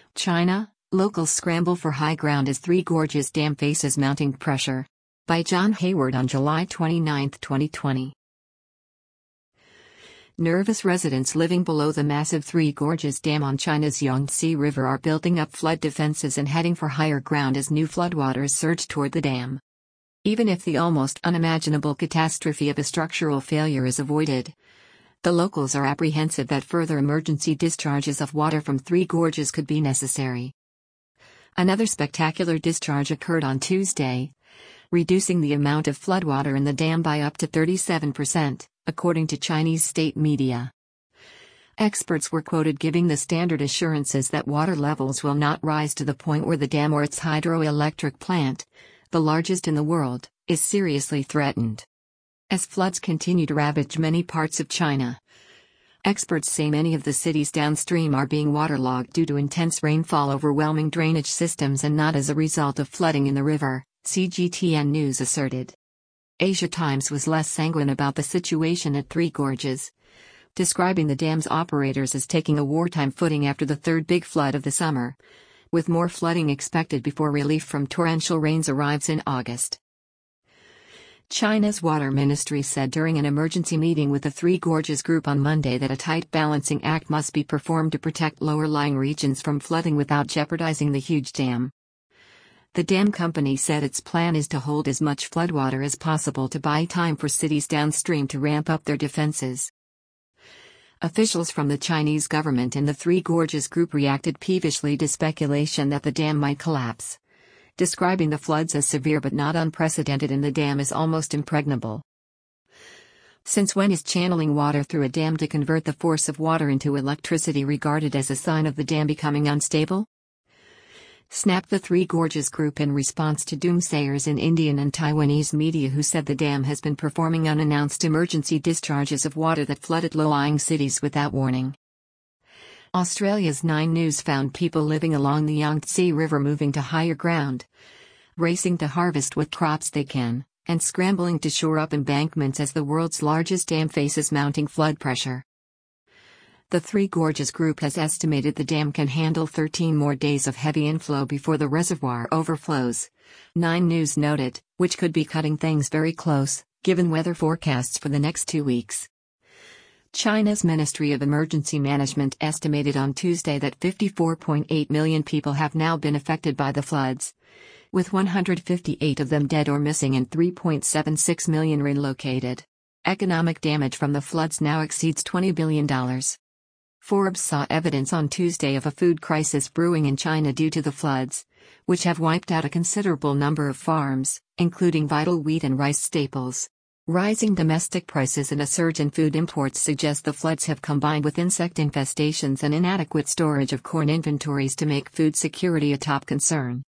China, locals scramble for high ground as Three Gorges Dam faces mounting pressure. By John Hayward on July 29, 2020. Nervous residents living below the massive Three Gorges Dam on China's Yangtze River are building up flood defenses and heading for higher ground as new floodwaters surge toward the dam. Even if the almost unimaginable catastrophe of a structural failure is avoided, the locals are apprehensive that further emergency discharges of water from Three Gorges could be necessary. Another spectacular discharge occurred on Tuesday, reducing the amount of floodwater in the dam by up to 37%, according to Chinese state media. Experts were quoted giving the standard assurances that water levels will not rise to the point where the dam or its hydroelectric plant, the largest in the world, is seriously threatened. As floods continue to ravage many parts of China, experts say many of the cities downstream are being waterlogged due to intense rainfall, overwhelming drainage systems, and not as a result of flooding in the river, CGTN News asserted. Asia Times was less sanguine about the situation at Three Gorges, describing the dam's operators as taking a wartime footing after the third big flood of the summer, with more flooding expected before relief from torrential rains arrives in August. China's Water Ministry said during an emergency meeting with the Three Gorges Group on Monday that a tight balancing act must be performed to protect lower-lying regions from flooding without jeopardizing the huge dam. The dam company said its plan is to hold as much floodwater as possible to buy time for cities downstream to ramp up their defenses. Officials from the Chinese government and the Three Gorges Group reacted peevishly to speculation that the dam might collapse, describing the floods as severe but not unprecedented and the dam as almost impregnable. Since when is channeling water through a dam to convert the force of water into electricity regarded as a sign of the dam becoming unstable? Snapped the Three Gorges Group in response to doomsayers in Indian and Taiwanese media who said the dam has been performing unannounced emergency discharges of water that flooded low-lying cities without warning. Australia's 9 News found people living along the Yangtze River moving to higher ground, racing to harvest what crops they can, and scrambling to shore up embankments as the world's largest dam faces mounting flood pressure. The Three Gorges Group has estimated the dam can handle 13 more days of heavy inflow before the reservoir overflows, 9 News noted, which could be cutting things very close, given weather forecasts for the next 2 weeks. China's Ministry of Emergency Management estimated on Tuesday that 54.8 million people have now been affected by the floods, with 158 of them dead or missing and 3.76 million relocated. Economic damage from the floods now exceeds $20 billion. Forbes saw evidence on Tuesday of a food crisis brewing in China due to the floods, which have wiped out a considerable number of farms, including vital wheat and rice staples. Rising domestic prices and a surge in food imports suggest the floods have combined with insect infestations and inadequate storage of corn inventories to make food security a top concern.